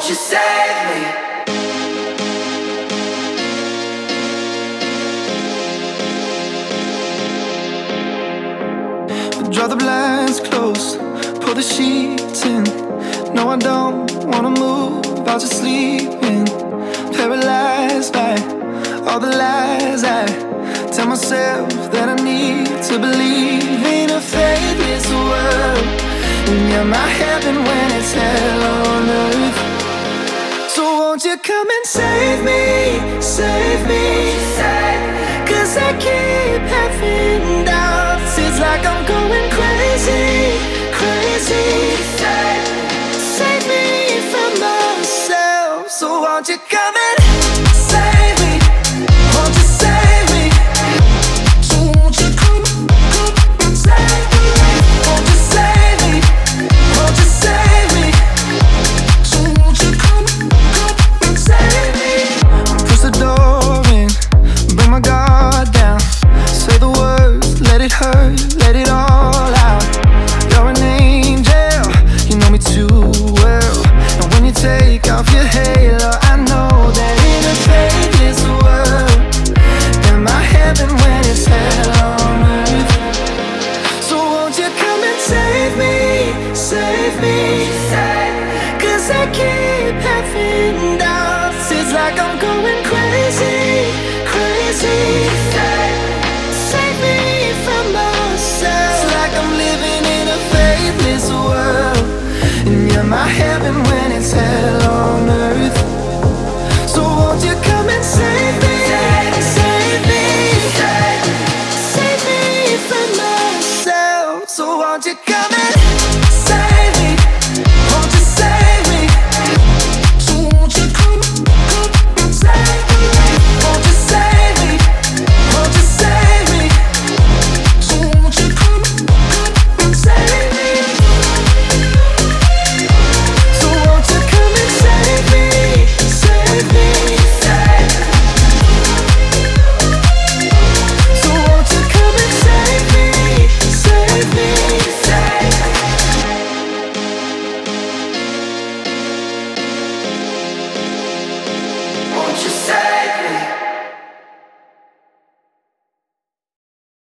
won't you save me? Draw the blinds close, pull the sheets in. No, I don't wanna move, I'll just sleep in. Paralyzed by all the lies I tell myself that I need to believe in a faithless world. And you're my heaven when it's hell on earth. So won't you come and save me, save me, save me. 'Cause I keep having doubts, it's like I'm going crazy, crazy. Save me from myself. So won't you come and save me? Won't you save me? So won't you come and save me? Won't you save me? Won't you save me? So won't you come and save me? Push the door in, bring my guard down. Say the words, let it hurt, let it all out. You're an angel, you know me too well. And when you take off your halo, I know that in a faithless world, am I heaven when it's hell on earth? So won't you come and save me, save me, save me. 'Cause I keep having doubts, it's like I'm going crazy, crazy. Save me from myself. It's like I'm living in a faithless world, and you're my heaven when it's hell